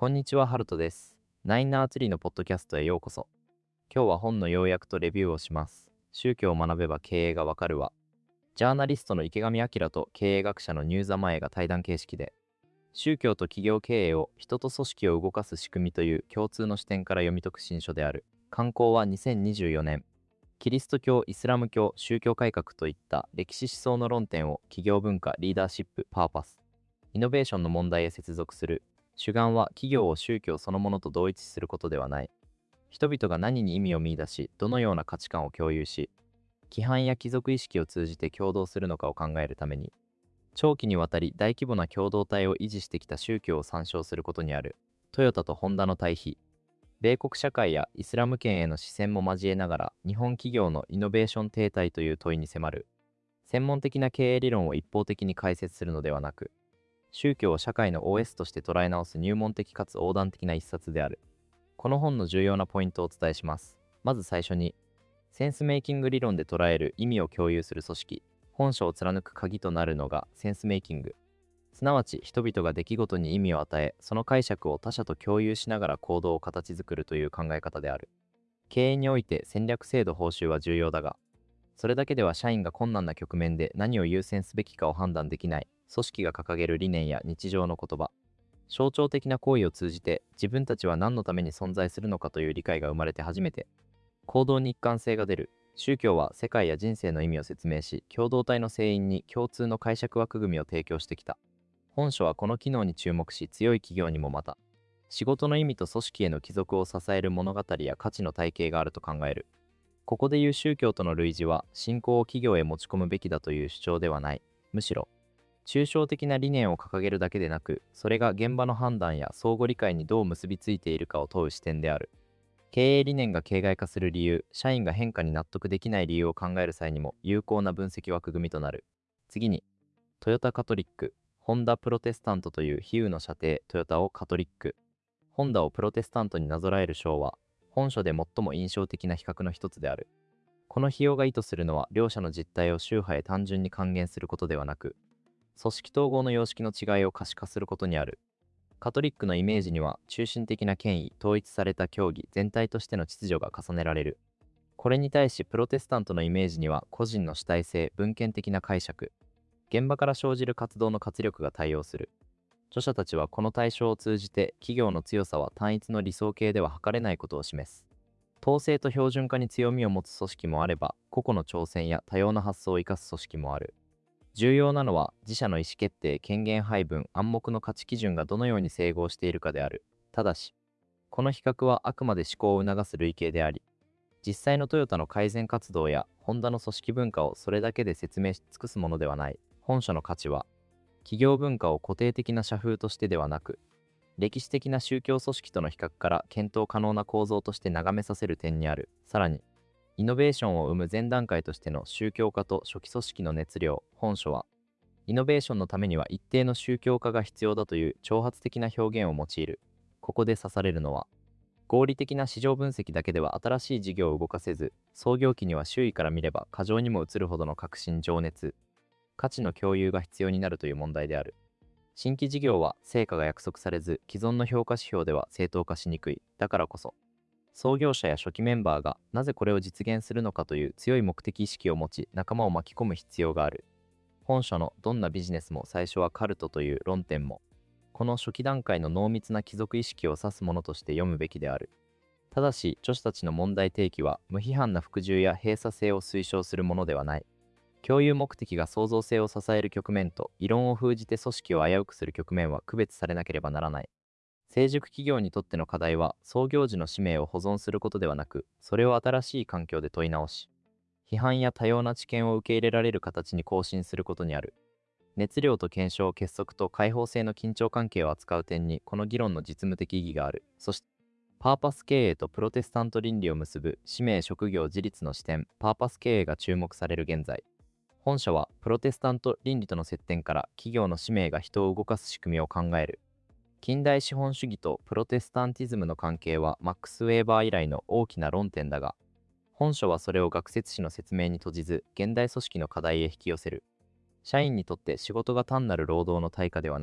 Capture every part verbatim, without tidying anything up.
こんにちは、ハルトです。ナインナーツリーのポッドキャストへようこそ。今日は本の要約とレビューをします。宗教を学べば経営がわかるわ。ジャーナリストの池上彰と経営学者のニューザマエが対談形式で、宗教と企業経営を人と組織を動かす仕組みという共通の視点から読み解く新書である。刊行はにせんにじゅうよねん。キリスト教、イスラム教、宗教改革といった歴史思想の論点を企業文化、リーダーシップ、パーパス、イノベーションの問題へ接続する。主眼は企業を宗教そのものと同一視することではない。人々が何に意味を見出し、どのような価値観を共有し、規範や貴族意識を通じて共同するのかを考えるために、長期にわたり大規模な共同体を維持してきた宗教を参照することにある。トヨタとホンダの対比。米国社会やイスラム圏への視線も交えながら、日本企業のイノベーション停滞という問いに迫る。専門的な経営理論を一方的に解説するのではなく、宗教を社会の オーエス として捉え直す入門的かつ横断的な一冊である。この本の重要なポイントをお伝えします。まず最初に、センスメイキング理論で捉える意味を共有する組織、本書を貫く鍵となるのがセンスメイキング。すなわち人々が出来事に意味を与え、その解釈を他者と共有しながら行動を形作るという考え方である。経営において戦略制度報酬は重要だが、それだけでは社員が困難な局面で何を優先すべきかを判断できない。組織が掲げる理念や日常の言葉、象徴的な行為を通じて自分たちは何のために存在するのかという理解が生まれて初めて行動に一貫性が出る。宗教は世界や人生の意味を説明し、共同体の成員に共通の解釈枠組みを提供してきた。本書はこの機能に注目し、強い企業にもまた仕事の意味と組織への帰属を支える物語や価値の体系があると考える。ここでいう宗教との類似は信仰を企業へ持ち込むべきだという主張ではない。むしろ抽象的な理念を掲げるだけでなく、それが現場の判断や相互理解にどう結びついているかを問う視点である。経営理念が形骸化する理由、社員が変化に納得できない理由を考える際にも有効な分析枠組みとなる。次に、トヨタカトリック、ホンダプロテスタントという比喩の射程、トヨタをカトリック、ホンダをプロテスタントになぞらえる章は、本書で最も印象的な比較の一つである。この比喩が意図するのは、両者の実態を宗派へ単純に還元することではなく、組織統合の様式の違いを可視化することにある。カトリックのイメージには中心的な権威、統一された教義全体としての秩序が重ねられる。これに対しプロテスタントのイメージには個人の主体性、分権的な解釈、現場から生じる活動の活力が対応する。著者たちはこの対象を通じて企業の強さは単一の理想形では測れないことを示す。統制と標準化に強みを持つ組織もあれば、個々の挑戦や多様な発想を生かす組織もある。重要なのは自社の意思決定、権限配分、暗黙の価値基準がどのように整合しているかである。ただし、この比較はあくまで思考を促す類型であり、実際のトヨタの改善活動やホンダの組織文化をそれだけで説明し尽くすものではない。本書の価値は、企業文化を固定的な社風としてではなく、歴史的な宗教組織との比較から検討可能な構造として眺めさせる点にある。さらに、イノベーションを生む前段階としての宗教化と初期組織の熱量。本書は、イノベーションのためには一定の宗教化が必要だという挑発的な表現を用いる。ここで指されるのは、合理的な市場分析だけでは新しい事業を動かせず、創業期には周囲から見れば過剰にも映るほどの革新、情熱、価値の共有が必要になるという問題である。新規事業は成果が約束されず、既存の評価指標では正当化しにくい。だからこそ、創業者や初期メンバーがなぜこれを実現するのかという強い目的意識を持ち、仲間を巻き込む必要がある。本書のどんなビジネスも最初はカルトという論点も、この初期段階の濃密な貴族意識を指すものとして読むべきである。ただし、著者たちの問題提起は無批判な服従や閉鎖性を推奨するものではない。共有目的が創造性を支える局面と、異論を封じて組織を危うくする局面は区別されなければならない。成熟企業にとっての課題は、創業時の使命を保存することではなく、それを新しい環境で問い直し、批判や多様な知見を受け入れられる形に更新することにある。熱量と検証、結束と開放性の緊張関係を扱う点に、この議論の実務的意義がある。そして、パーパス経営とプロテスタント倫理を結ぶ使命職業自立の視点、パーパス経営が注目される現在。本書は、プロテスタント倫理との接点から企業の使命が人を動かす仕組みを考える。近代資本主義とプロテスタンティズムの関係はマックス・ウェーバー以来の大きな論点だが、本書はそれを学説史の説明に閉じず、現代組織の課題へ引き寄せる。社員にとって仕事が単なる労働の対価ではなく、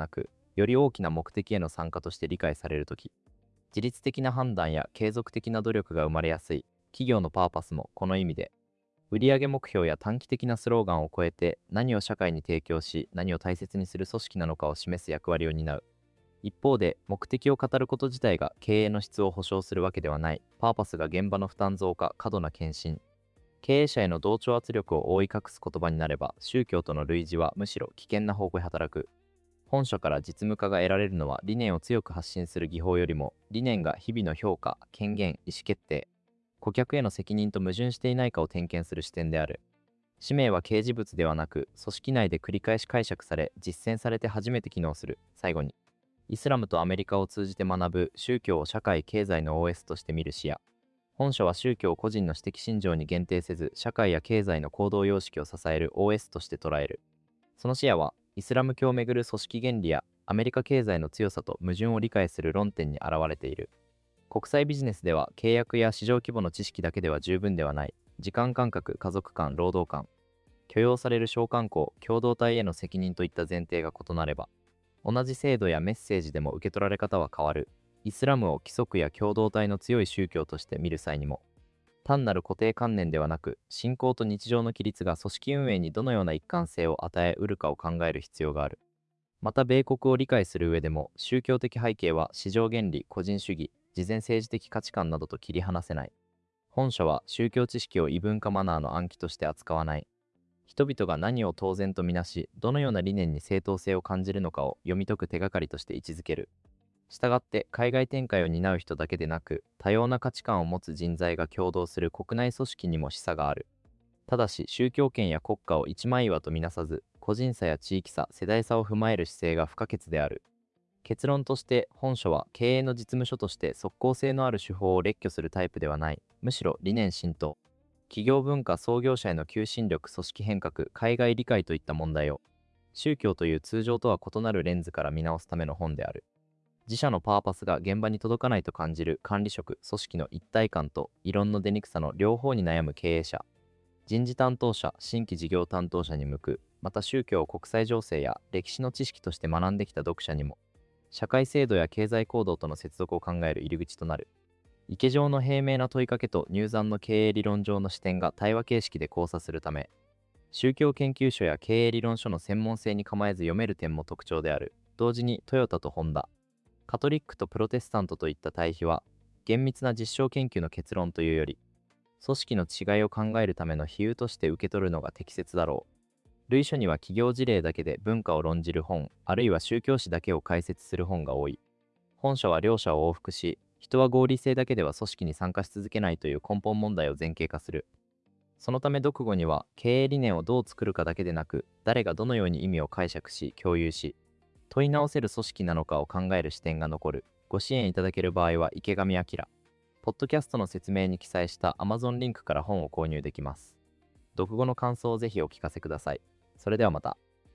より大きな目的への参加として理解されるとき、自律的な判断や継続的な努力が生まれやすい。企業のパーパスもこの意味で、売上目標や短期的なスローガンを超えて何を社会に提供し何を大切にする組織なのかを示す役割を担う。一方で、目的を語ること自体が経営の質を保証するわけではない。パーパスが現場の負担増加、過度な献身、経営者への同調圧力を覆い隠す言葉になれば、宗教との類似はむしろ危険な方向へ働く。本書から実務化が得られるのは、理念を強く発信する技法よりも、理念が日々の評価、権限、意思決定、顧客への責任と矛盾していないかを点検する視点である。使命は掲示物ではなく、組織内で繰り返し解釈され、実践されて初めて機能する。最後に、イスラムとアメリカを通じて学ぶ宗教を社会経済の オーエス として見る視野。本書は宗教を個人の私的信条に限定せず、社会や経済の行動様式を支える オーエス として捉える。その視野は、イスラム教をめぐる組織原理やアメリカ経済の強さと矛盾を理解する論点に現れている。国際ビジネスでは契約や市場規模の知識だけでは十分ではない。時間感覚、家族間、労働間、許容される商慣行、共同体への責任といった前提が異なれば、同じ制度やメッセージでも受け取られ方は変わる。イスラムを規則や共同体の強い宗教として見る際にも、単なる固定観念ではなく、信仰と日常の規律が組織運営にどのような一貫性を与えうるかを考える必要がある。また、米国を理解する上でも、宗教的背景は市場原理、個人主義、事前政治的価値観などと切り離せない。本書は宗教知識を異文化マナーの暗記として扱わない。人々が何を当然とみなし、どのような理念に正当性を感じるのかを読み解く手がかりとして位置づける。したがって、海外展開を担う人だけでなく、多様な価値観を持つ人材が共同する国内組織にも示唆がある。ただし、宗教権や国家を一枚岩とみなさず、個人差や地域差、世代差を踏まえる姿勢が不可欠である。結論として、本書は経営の実務書として即効性のある手法を列挙するタイプではない。むしろ理念浸透、企業文化創業者への求心力、組織変革、海外理解といった問題を、宗教という通常とは異なるレンズから見直すための本である。自社のパーパスが現場に届かないと感じる管理職、組織の一体感と異論の出にくさの両方に悩む経営者、人事担当者、新規事業担当者に向く、また宗教を国際情勢や歴史の知識として学んできた読者にも、社会制度や経済行動との接続を考える入り口となる。池上の平明な問いかけと入山の経営理論上の視点が対話形式で交差するため、宗教研究所や経営理論書の専門性に構えず読める点も特徴である。同時にトヨタとホンダ、カトリックとプロテスタントといった対比は、厳密な実証研究の結論というより、組織の違いを考えるための比喩として受け取るのが適切だろう。類書には企業事例だけで文化を論じる本、あるいは宗教史だけを解説する本が多い。本書は両者を往復し、人は合理性だけでは組織に参加し続けないという根本問題を前傾化する。そのため読後には、経営理念をどう作るかだけでなく、誰がどのように意味を解釈し、共有し、問い直せる組織なのかを考える視点が残る。ご支援いただける場合は池上彰。ポッドキャストの説明に記載した Amazon リンクから本を購入できます。読後の感想をぜひお聞かせください。それではまた。